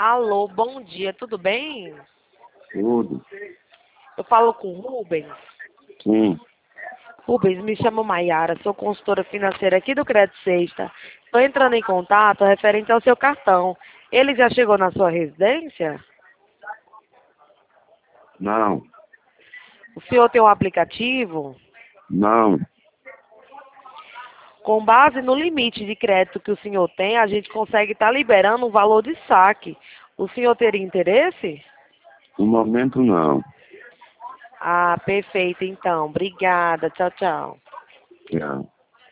Alô, bom dia, tudo bem? Tudo. Eu falo com o Rubens. Sim. Rubens, me chamo Maiara, sou consultora financeira aqui do Crédito Sexta. Estou entrando em contato referente ao seu cartão. Ele já chegou na sua residência? Não. O senhor tem um aplicativo? Não. Com base no limite de crédito que o senhor tem, a gente consegue estar liberando um valor de saque. O senhor teria interesse? No momento, não. Ah, perfeito, então. Obrigada. Tchau, tchau. Tchau.